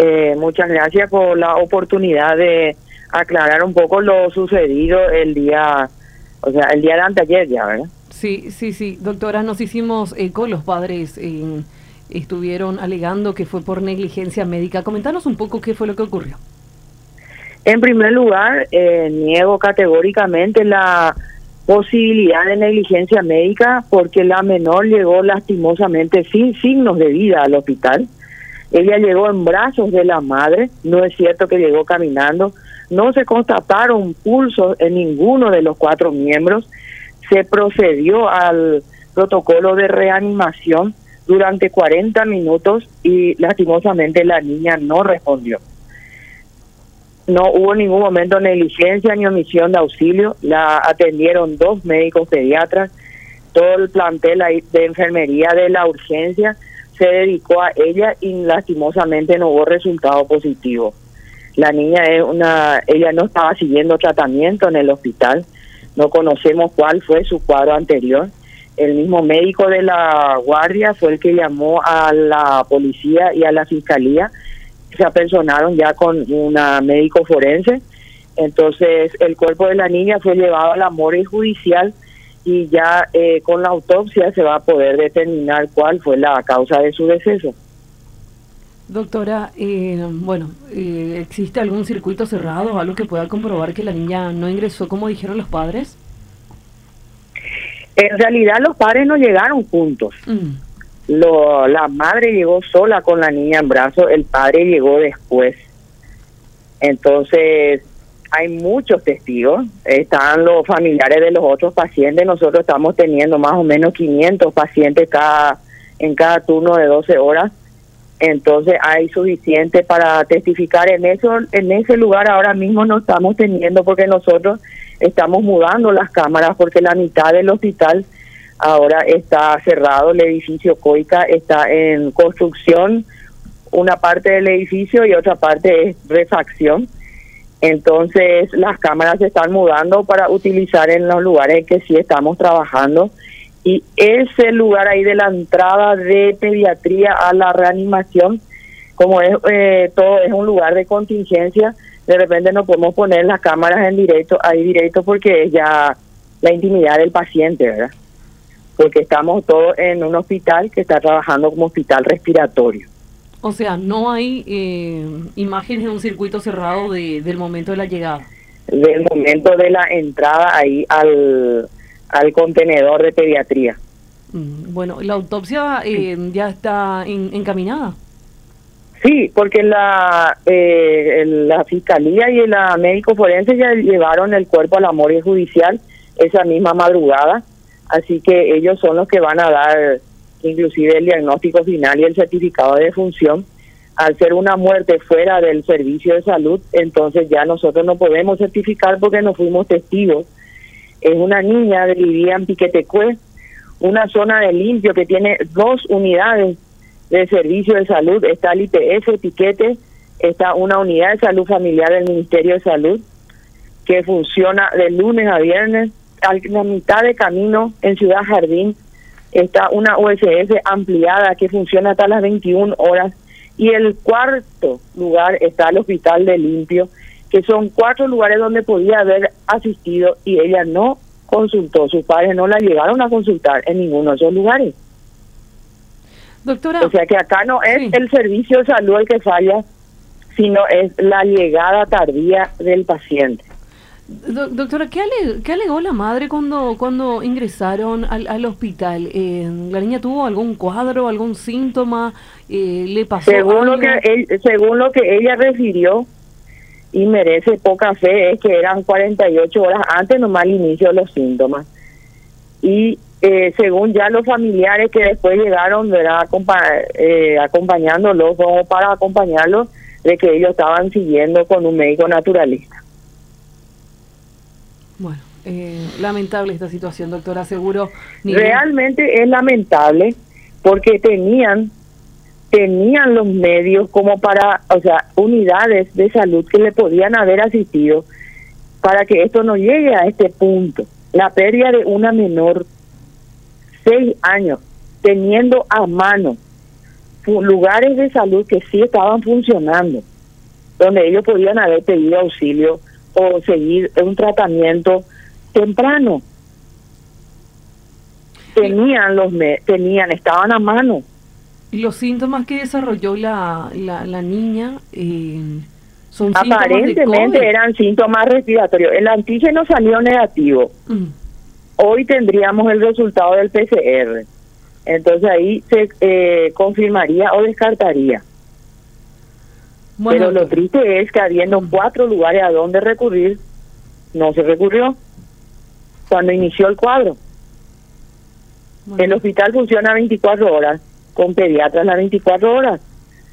Muchas gracias por la oportunidad de aclarar un poco lo sucedido el día de anteayer ya, ¿verdad? Sí. Doctora, nos hicimos eco, los padres estuvieron alegando que fue por negligencia médica. Comentanos un poco qué fue lo que ocurrió. En primer lugar, niego categóricamente la posibilidad de negligencia médica porque la menor llegó lastimosamente sin signos de vida al hospital. Ella llegó en brazos de la madre, no es cierto que llegó caminando, no se constataron pulsos en ninguno de los 4 miembros, se procedió al protocolo de reanimación durante 40 minutos y lastimosamente la niña no respondió. No hubo en ningún momento negligencia ni omisión de auxilio, la atendieron 2 médicos pediatras, todo el plantel de enfermería de la urgencia se dedicó a ella y lastimosamente no hubo resultado positivo. La niña ella no estaba siguiendo tratamiento en el hospital, no conocemos cuál fue su cuadro anterior. El mismo médico de la guardia fue el que llamó a la policía y a la fiscalía, se apersonaron ya con una médico forense. Entonces el cuerpo de la niña fue llevado a la morgue judicial y ya con la autopsia se va a poder determinar cuál fue la causa de su deceso. Doctora, ¿existe algún circuito cerrado, algo que pueda comprobar que la niña no ingresó como dijeron los padres? En realidad los padres no llegaron juntos. La madre llegó sola con la niña en brazos, el padre llegó después. Entonces hay muchos testigos, están los familiares de los otros pacientes, nosotros estamos teniendo más o menos 500 pacientes en cada turno de 12 horas, entonces hay suficiente para testificar en ese lugar. Ahora mismo no estamos teniendo porque nosotros estamos mudando las cámaras porque la mitad del hospital ahora está cerrado, el edificio COICA está en construcción, una parte del edificio y otra parte es refacción. Entonces las cámaras se están mudando para utilizar en los lugares en que sí estamos trabajando. Y ese lugar ahí de la entrada de pediatría a la reanimación, como es todo es un lugar de contingencia, de repente no podemos poner las cámaras en directo porque es ya la intimidad del paciente, ¿verdad? Porque estamos todos en un hospital que está trabajando como hospital respiratorio. O sea, no hay imágenes de un circuito cerrado del momento de la llegada. Del momento de la entrada ahí al contenedor de pediatría. Bueno, ¿la autopsia ya está encaminada? Sí, porque la fiscalía y el médico forense ya llevaron el cuerpo a la morgue judicial esa misma madrugada, así que ellos son los que van a dar inclusive el diagnóstico final y el certificado de defunción. Al ser una muerte fuera del servicio de salud, entonces ya nosotros no podemos certificar porque no fuimos testigos. Es una niña que vivía en Piquetecué, una zona de limpio que tiene 2 unidades de servicio de salud. Está el IPS Piquete, está una unidad de salud familiar del Ministerio de Salud que funciona de lunes a viernes. A la mitad de camino en Ciudad Jardín está una USS ampliada que funciona hasta las 21 horas. Y el cuarto lugar está el Hospital de Limpio, que son 4 lugares donde podía haber asistido y ella no consultó. Sus padres no la llegaron a consultar en ninguno de esos lugares. Doctora. O sea que acá no es el servicio de salud el que falla, sino es la llegada tardía del paciente. Doctora, ¿qué alegó la madre cuando ingresaron al hospital? ¿La niña tuvo algún cuadro, algún síntoma? ¿Le pasó según algo? Según lo que ella refirió, y merece poca fe, es que eran 48 horas antes nomás el inicio de los síntomas. Y según ya los familiares que después llegaron, ¿verdad?, acompañándolos, como para acompañarlos, de que ellos estaban siguiendo con un médico naturalista. Bueno, lamentable esta situación, doctora, seguro. Realmente es lamentable porque tenían los medios como para, unidades de salud que le podían haber asistido para que esto no llegue a este punto. La pérdida de una menor, 6 años, teniendo a mano lugares de salud que sí estaban funcionando, donde ellos podían haber pedido auxilio o seguir un tratamiento temprano. Estaban a mano. ¿Y los síntomas que desarrolló la niña son síntomas aparentemente de COVID? Eran síntomas respiratorios? El antígeno salió negativo. Hoy tendríamos el resultado del PCR. Entonces ahí se confirmaría o descartaría. Bueno, pero lo triste es que habiendo 4 lugares a donde recurrir, no se recurrió cuando inició el cuadro. Bueno. El hospital funciona 24 horas, con pediatras las 24 horas.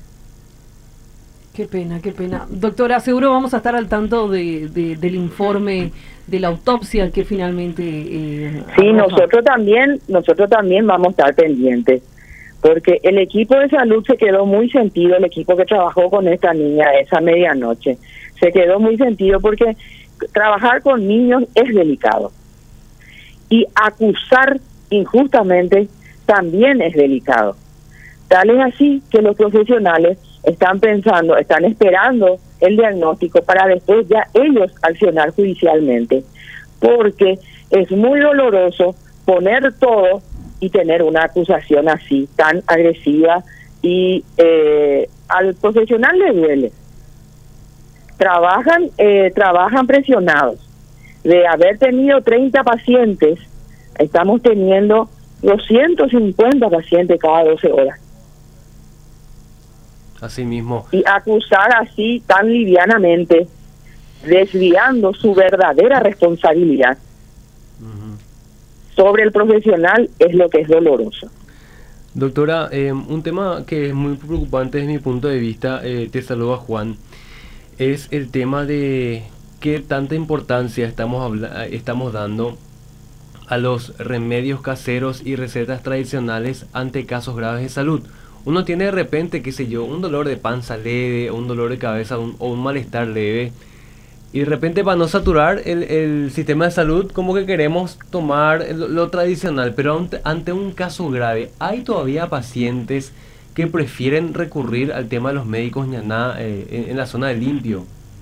Qué pena, qué pena. Doctora, seguro vamos a estar al tanto del informe de la autopsia que finalmente... sí, nosotros también vamos a estar pendientes, porque el equipo de salud se quedó muy sentido, el equipo que trabajó con esta niña esa medianoche, se quedó muy sentido porque trabajar con niños es delicado. Y acusar injustamente también es delicado. Tal es así que los profesionales están esperando el diagnóstico para después ya ellos accionar judicialmente, porque es muy doloroso poner todo y tener una acusación así, tan agresiva, y al profesional le duele. Trabajan presionados. De haber tenido 30 pacientes, estamos teniendo 250 pacientes cada 12 horas. Así mismo. Y acusar así tan livianamente, desviando su verdadera responsabilidad sobre el profesional, es lo que es doloroso. Doctora, un tema que es muy preocupante desde mi punto de vista, te saluda Juan, es el tema de qué tanta importancia estamos dando a los remedios caseros y recetas tradicionales ante casos graves de salud. Uno tiene de repente, qué sé yo, un dolor de panza leve, un dolor de cabeza o un malestar leve, y de repente para no saturar el sistema de salud, como que queremos tomar lo tradicional, pero ante un caso grave, ¿hay todavía pacientes que prefieren recurrir al tema de los médicos ñaná en la zona de limpio?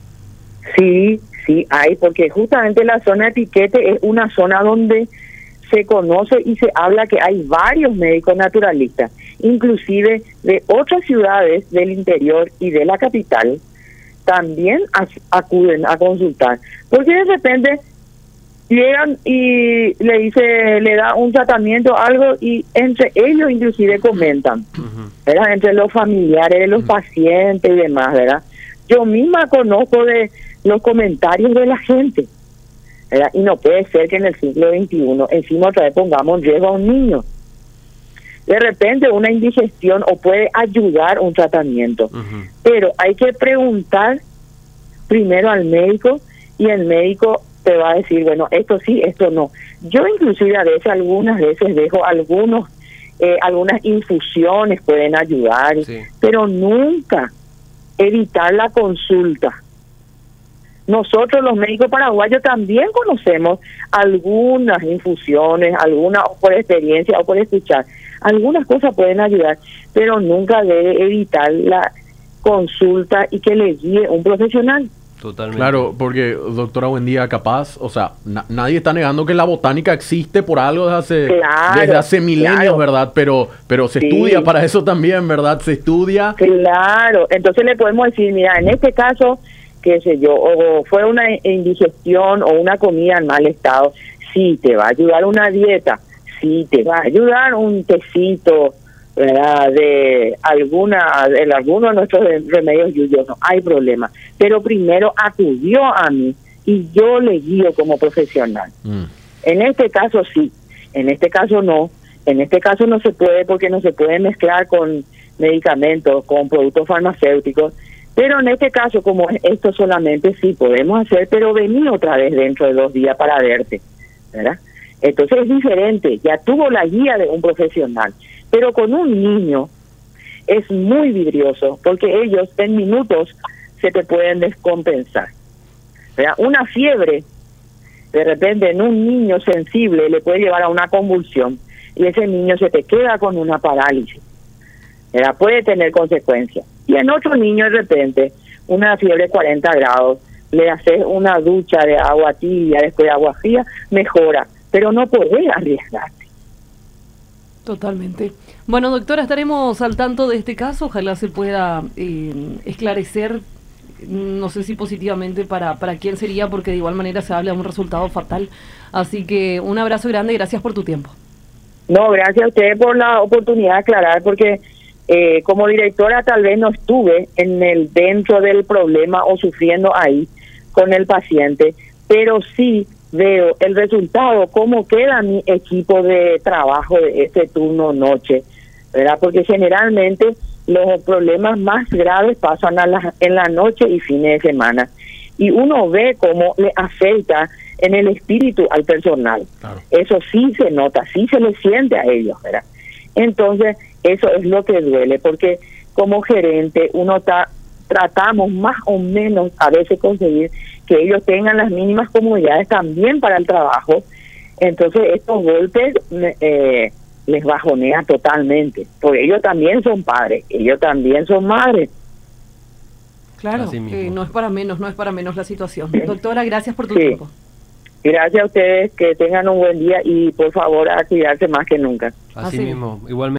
Sí, hay, porque justamente la zona de Piquete es una zona donde se conoce y se habla que hay varios médicos naturalistas, inclusive de otras ciudades del interior y de la capital, también acuden a consultar, porque de repente llegan y le da un tratamiento, algo, y entre ellos inclusive comentan, ¿verdad? Entre los familiares de los pacientes y demás, ¿verdad? Yo misma conozco de los comentarios de la gente, ¿verdad? Y no puede ser que en el siglo XXI encima otra vez pongamos en riesgo a un niño. De repente una indigestión o puede ayudar un tratamiento, pero hay que preguntar primero al médico, y el médico te va a decir, bueno, esto sí, esto no. Yo inclusive algunas veces dejo algunas infusiones pueden ayudar, sí, pero nunca evitar la consulta. Nosotros los médicos paraguayos también conocemos algunas infusiones, algunas por experiencia o por escuchar. Algunas cosas pueden ayudar, pero nunca debe evitar la consulta y que le guíe un profesional. Totalmente. Claro, porque doctora, buen día, capaz, o sea, nadie está negando que la botánica existe por algo desde hace milenios, ¿verdad? Pero se estudia para eso también, ¿verdad? Se estudia. Claro, entonces le podemos decir, mira, en este caso, qué sé yo, o fue una indigestión o una comida en mal estado, sí, te va a ayudar una dieta, sí, te va a ayudar un tecito, ¿verdad? De alguno de nuestros remedios yuyos, no hay problema. Pero primero acudió a mí y yo le guío como profesional. En este caso sí, en este caso no. En este caso no se puede, porque no se puede mezclar con medicamentos, con productos farmacéuticos. Pero en este caso, como esto solamente sí podemos hacer, pero vení otra vez dentro de 2 días para verte, ¿verdad? Entonces es diferente, ya tuvo la guía de un profesional. Pero con un niño es muy vidrioso, porque ellos en minutos se te pueden descompensar, ¿verdad? Una fiebre, de repente en un niño sensible le puede llevar a una convulsión, y ese niño se te queda con una parálisis, ¿verdad? Puede tener consecuencias. Y en otro niño de repente, una fiebre de 40 grados, le haces una ducha de agua tibia, después de agua fría, mejora, pero no podés arriesgarte. Totalmente. Bueno, doctora, estaremos al tanto de este caso, ojalá se pueda esclarecer, no sé si positivamente para quién sería, porque de igual manera se habla de un resultado fatal. Así que un abrazo grande y gracias por tu tiempo. No, gracias a usted por la oportunidad de aclarar, porque como directora tal vez no estuve dentro del problema o sufriendo ahí con el paciente, pero sí veo el resultado, cómo queda mi equipo de trabajo de este turno noche, ¿verdad? Porque generalmente los problemas más graves pasan en la noche y fines de semana, y uno ve cómo le afecta en el espíritu al personal. Claro. Eso sí se nota, sí se le siente a ellos, ¿verdad? Entonces, eso es lo que duele, porque como gerente uno tratamos más o menos a veces conseguir que ellos tengan las mínimas comodidades también para el trabajo. Entonces estos golpes les bajonea totalmente, porque ellos también son padres, ellos también son madres. Claro, no es para menos la situación. Doctora, gracias por tu tiempo. Gracias a ustedes, que tengan un buen día y por favor a cuidarse más que nunca. Así mismo, igualmente.